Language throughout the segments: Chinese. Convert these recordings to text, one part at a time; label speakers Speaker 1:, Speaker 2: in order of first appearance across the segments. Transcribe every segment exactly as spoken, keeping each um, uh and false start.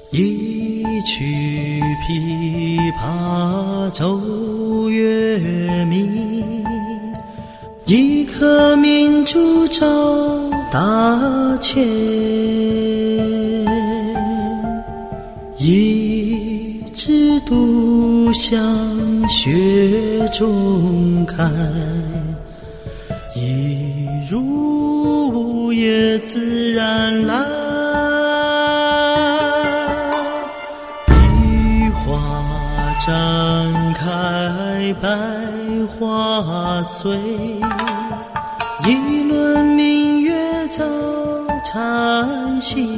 Speaker 1: 一曲琵琶奏月明，一颗明珠照大千。一枝独向雪中开，一如无叶自然来。一花绽开百花碎，一轮明月照禅心。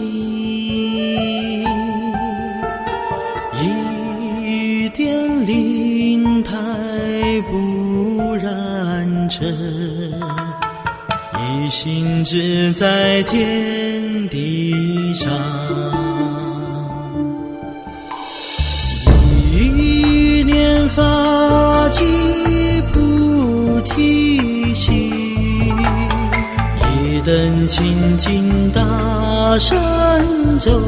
Speaker 1: 一点灵台不染尘，一心只在天地上。一念发起菩提心，一灯清净大神咒。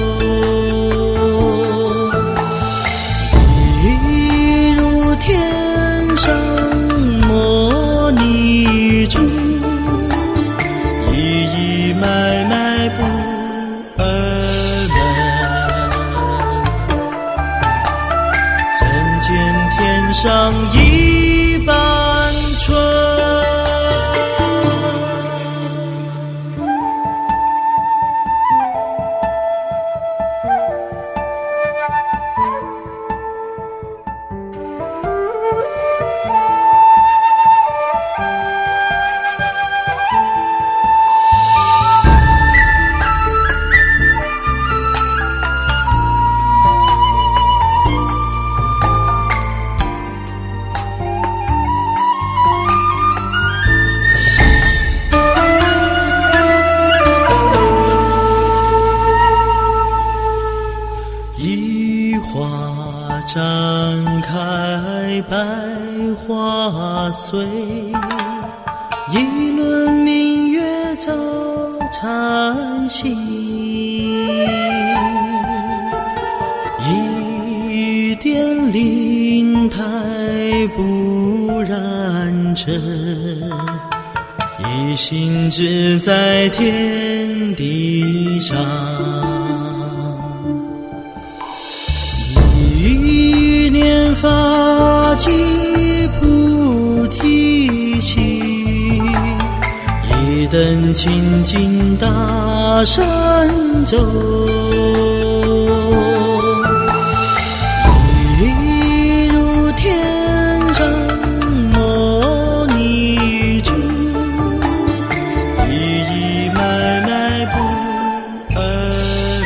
Speaker 1: 天上摩尼珠，一一脉脉不二门，人间天上一般春。一花绽开百花碎，一轮明月照禅心。一点灵台不染尘，一心只在天地上。一念发起菩提心，一灯清净大神咒。一如天上摩尼珠，一一脉脉不二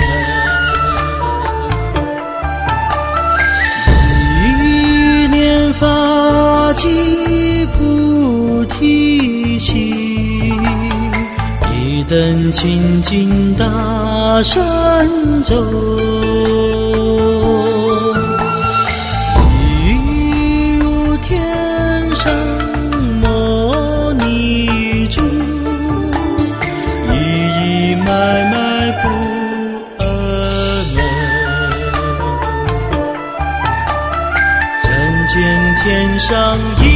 Speaker 1: 门。发起菩提心，一灯清净大神咒。一如天上摩尼珠，一一脉脉不二门，人间天上一